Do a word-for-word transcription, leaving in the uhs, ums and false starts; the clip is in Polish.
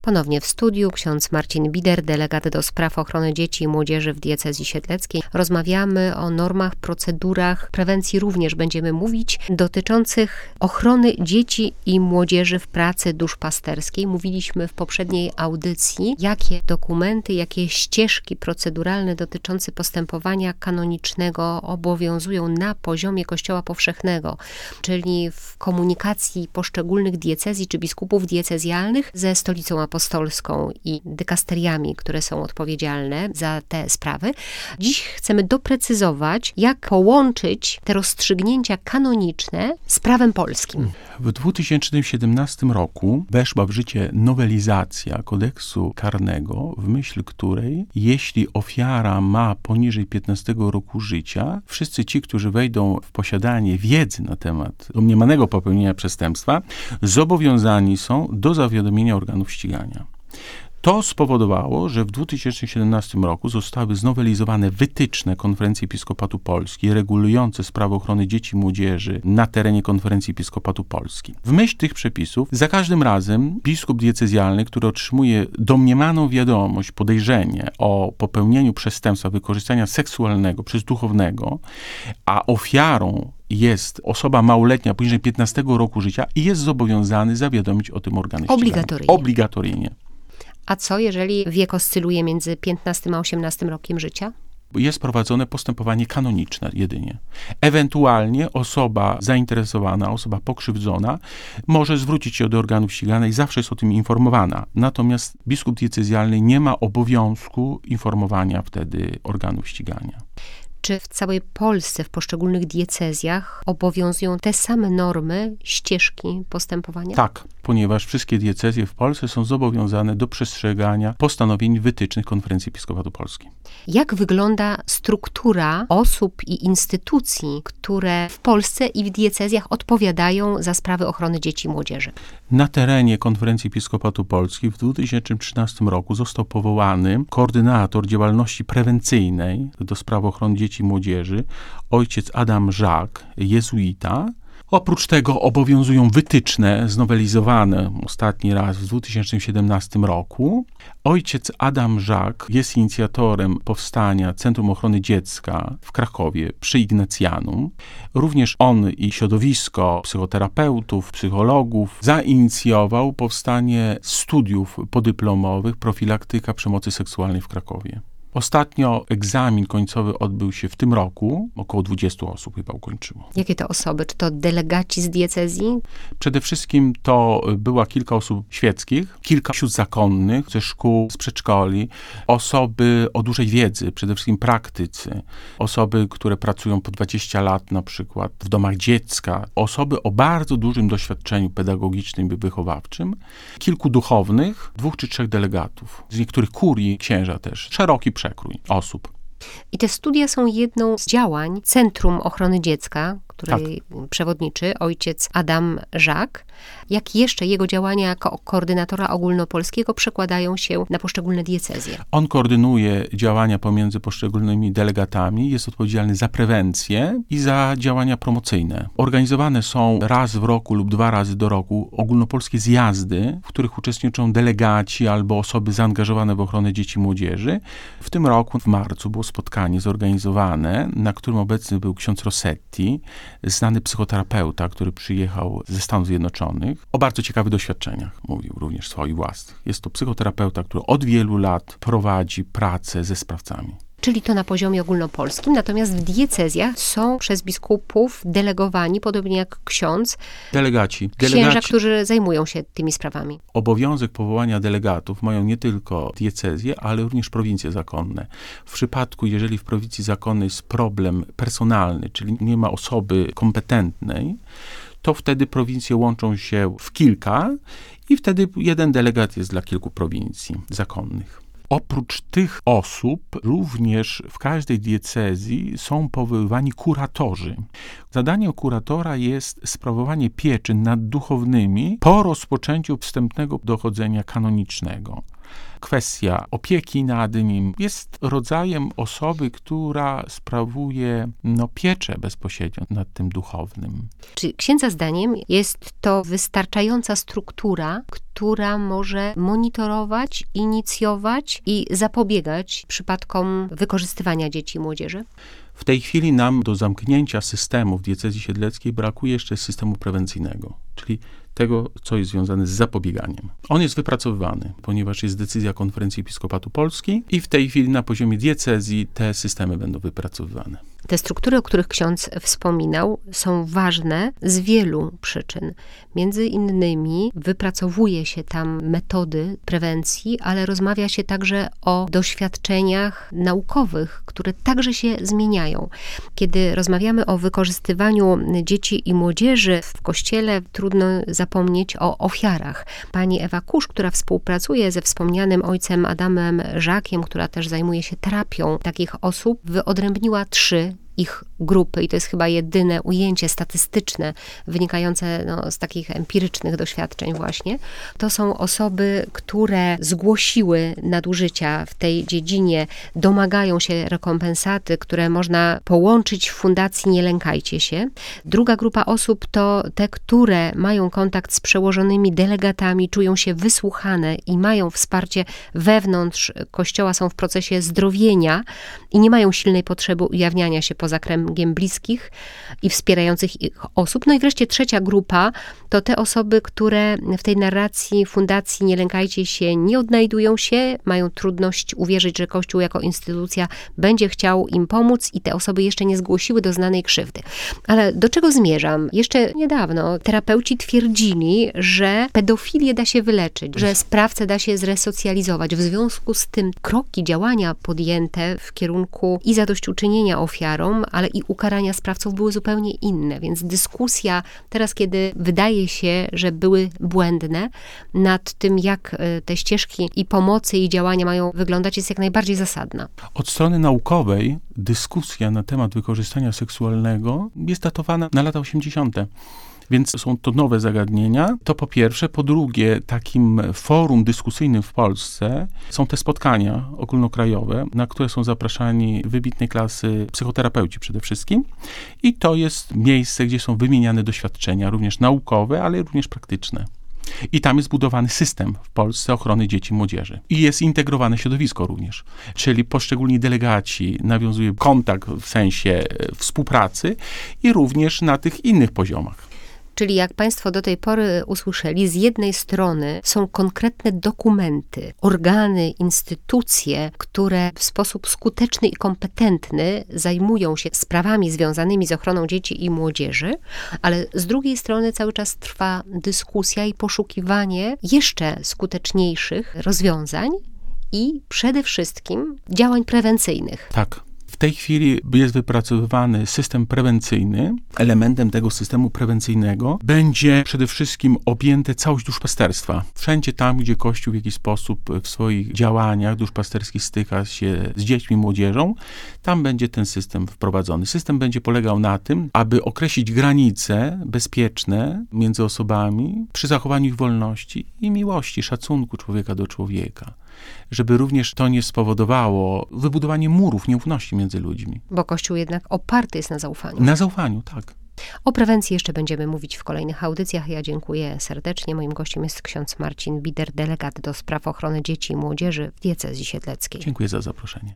Ponownie w studiu ksiądz Marcin Bider, delegat do spraw ochrony dzieci i młodzieży w diecezji siedleckiej. Rozmawiamy o normach, procedurach, prewencji również będziemy mówić, dotyczących ochrony dzieci i młodzieży w pracy duszpasterskiej. Mówiliśmy w poprzedniej audycji, jakie dokumenty, jakie ścieżki proceduralne dotyczące postępowania kanonicznego obowiązują na poziomie Kościoła Powszechnego, czyli w komunikacji poszczególnych diecezji czy biskupów diecezjalnych ze Stolicą Apostolską i dykasteriami, które są odpowiedzialne za te sprawy. Dziś chcemy doprecyzować, jak połączyć te rozstrzygnięcia kanoniczne z prawem polskim. W dwa tysiące siedemnastym roku weszła w życie nowelizacja kodeksu karnego, w myśl której jeśli ofiara ma poniżej piętnastego roku życia, wszyscy ci, którzy wejdą w posiadanie wiedzy na temat domniemanego popełnienia przestępstwa, zobowiązani są do zawiadomienia organów ścigania. To spowodowało, że w dwa tysiące siedemnastym roku zostały znowelizowane wytyczne Konferencji Episkopatu Polski regulujące sprawy ochrony dzieci i młodzieży na terenie Konferencji Episkopatu Polski. W myśl tych przepisów za każdym razem biskup diecezjalny, który otrzymuje domniemaną wiadomość, podejrzenie o popełnieniu przestępstwa wykorzystania seksualnego przez duchownego, a ofiarą jest osoba małoletnia poniżej piętnastego roku życia i jest zobowiązany zawiadomić o tym organy ścigania. Obligatoryjnie. Obligatoryjnie. A co, jeżeli wiek oscyluje między piętnastym a osiemnastym rokiem życia? Jest prowadzone postępowanie kanoniczne jedynie. Ewentualnie osoba zainteresowana, osoba pokrzywdzona może zwrócić się do organów ścigania i zawsze jest o tym informowana. Natomiast biskup diecezjalny nie ma obowiązku informowania wtedy organów ścigania. Czy w całej Polsce, w poszczególnych diecezjach obowiązują te same normy, ścieżki postępowania? Tak, ponieważ wszystkie diecezje w Polsce są zobowiązane do przestrzegania postanowień wytycznych Konferencji Episkopatu Polski. Jak wygląda struktura osób i instytucji, które w Polsce i w diecezjach odpowiadają za sprawy ochrony dzieci i młodzieży? Na terenie Konferencji Episkopatu Polski w dwa tysiące trzynastym roku został powołany koordynator działalności prewencyjnej do spraw ochrony dzieci i młodzieży, ojciec Adam Żak, jezuita. Oprócz tego obowiązują wytyczne znowelizowane ostatni raz w dwa tysiące siedemnastym roku. Ojciec Adam Żak jest inicjatorem powstania Centrum Ochrony Dziecka w Krakowie przy Ignacjanum. Również on i środowisko psychoterapeutów, psychologów zainicjował powstanie studiów podyplomowych profilaktyka przemocy seksualnej w Krakowie. Ostatnio egzamin końcowy odbył się w tym roku. Około dwudziestu osób chyba ukończyło. Jakie to osoby? Czy to delegaci z diecezji? Przede wszystkim to była kilka osób świeckich, kilka sióstr zakonnych ze szkół, z przedszkoli, osoby o dużej wiedzy, przede wszystkim praktycy, osoby, które pracują po dwadzieścia lat na przykład w domach dziecka, osoby o bardzo dużym doświadczeniu pedagogicznym i wychowawczym, kilku duchownych, dwóch czy trzech delegatów, z niektórych kurii, księża też, szeroki przekrój osób. I te studia są jedną z działań Centrum Ochrony Dziecka, której tak. przewodniczy ojciec Adam Żak. Jak jeszcze jego działania jako koordynatora ogólnopolskiego przekładają się na poszczególne diecezje? On koordynuje działania pomiędzy poszczególnymi delegatami, jest odpowiedzialny za prewencję i za działania promocyjne. Organizowane są raz w roku lub dwa razy do roku ogólnopolskie zjazdy, w których uczestniczą delegaci albo osoby zaangażowane w ochronę dzieci i młodzieży. W tym roku, w marcu, było spotkanie zorganizowane, na którym obecny był ksiądz Rossetti, znany psychoterapeuta, który przyjechał ze Stanów Zjednoczonych. O bardzo ciekawych doświadczeniach mówił również swoich własnych. Jest to psychoterapeuta, który od wielu lat prowadzi pracę ze sprawcami. Czyli to na poziomie ogólnopolskim, natomiast w diecezjach są przez biskupów delegowani, podobnie jak ksiądz, delegaci. księża, delegaci. którzy zajmują się tymi sprawami. Obowiązek powołania delegatów mają nie tylko diecezje, ale również prowincje zakonne. W przypadku, jeżeli w prowincji zakonnej jest problem personalny, czyli nie ma osoby kompetentnej, to wtedy prowincje łączą się w kilka i wtedy jeden delegat jest dla kilku prowincji zakonnych. Oprócz tych osób również w każdej diecezji są powoływani kuratorzy. Zadaniem kuratora jest sprawowanie pieczy nad duchownymi po rozpoczęciu wstępnego dochodzenia kanonicznego. kwestia opieki nad nim. Jest rodzajem osoby, która sprawuje no, pieczę bezpośrednio nad tym duchownym. Czy księdza zdaniem jest to wystarczająca struktura, która może monitorować, inicjować i zapobiegać przypadkom wykorzystywania dzieci i młodzieży? W tej chwili nam do zamknięcia systemu w diecezji siedleckiej brakuje jeszcze systemu prewencyjnego, czyli tego, co jest związane z zapobieganiem. On jest wypracowywany, ponieważ jest decyzja Konferencji Episkopatu Polski i w tej chwili na poziomie diecezji te systemy będą wypracowywane. Te struktury, o których ksiądz wspominał, są ważne z wielu przyczyn. Między innymi wypracowuje się tam metody prewencji, ale rozmawia się także o doświadczeniach naukowych, które także się zmieniają. Kiedy rozmawiamy o wykorzystywaniu dzieci i młodzieży w Kościele, trudno zapomnieć o ofiarach. Pani Ewa Kusz, która współpracuje ze wspomnianym ojcem Adamem Żakiem, która też zajmuje się terapią takich osób, wyodrębniła trzy ich grupy i to jest chyba jedyne ujęcie statystyczne wynikające no, z takich empirycznych doświadczeń właśnie. To są osoby, które zgłosiły nadużycia w tej dziedzinie, domagają się rekompensaty, które można połączyć w fundacji Nie lękajcie się. Druga grupa osób to te, które mają kontakt z przełożonymi delegatami, czują się wysłuchane i mają wsparcie wewnątrz Kościoła, są w procesie zdrowienia i nie mają silnej potrzeby ujawniania się poza kręgiem bliskich i wspierających ich osób. No i wreszcie trzecia grupa to te osoby, które w tej narracji fundacji Nie lękajcie się nie odnajdują się, mają trudność uwierzyć, że Kościół jako instytucja będzie chciał im pomóc i te osoby jeszcze nie zgłosiły doznanej krzywdy. Ale do czego zmierzam? Jeszcze niedawno terapeuci twierdzili, że pedofilię da się wyleczyć, że sprawcę da się zresocjalizować. W związku z tym kroki, działania podjęte w kierunku i zadośćuczynienia ofiarom, ale i ukarania sprawców były zupełnie inne. Więc dyskusja teraz, kiedy wydaje się, że były błędne, nad tym, jak te ścieżki i pomocy i działania mają wyglądać, jest jak najbardziej zasadna. Od strony naukowej dyskusja na temat wykorzystania seksualnego jest datowana na lata osiemdziesiąte. Więc są to nowe zagadnienia. To po pierwsze. Po drugie, takim forum dyskusyjnym w Polsce są te spotkania ogólnokrajowe, na które są zapraszani wybitnej klasy psychoterapeuci przede wszystkim. I to jest miejsce, gdzie są wymieniane doświadczenia, również naukowe, ale również praktyczne. I tam jest budowany system w Polsce ochrony dzieci i młodzieży. I jest integrowane środowisko również. Czyli poszczególni delegaci nawiązują kontakt w sensie współpracy i również na tych innych poziomach. Czyli jak Państwo do tej pory usłyszeli, z jednej strony są konkretne dokumenty, organy, instytucje, które w sposób skuteczny i kompetentny zajmują się sprawami związanymi z ochroną dzieci i młodzieży, ale z drugiej strony cały czas trwa dyskusja i poszukiwanie jeszcze skuteczniejszych rozwiązań i przede wszystkim działań prewencyjnych. Tak. W tej chwili jest wypracowywany system prewencyjny. Elementem tego systemu prewencyjnego będzie przede wszystkim objęte całość duszpasterstwa. Wszędzie tam, gdzie Kościół w jakiś sposób w swoich działaniach duszpasterskich styka się z dziećmi i młodzieżą, tam będzie ten system wprowadzony. System będzie polegał na tym, aby określić granice bezpieczne między osobami przy zachowaniu ich wolności i miłości, szacunku człowieka do człowieka. Żeby również to nie spowodowało wybudowanie murów nieufności między ludźmi. Bo Kościół jednak oparty jest na zaufaniu. Na zaufaniu, tak. O prewencji jeszcze będziemy mówić w kolejnych audycjach. Ja dziękuję serdecznie. Moim gościem jest ksiądz Marcin Bider, delegat do spraw ochrony dzieci i młodzieży w diecezji siedleckiej. Dziękuję za zaproszenie.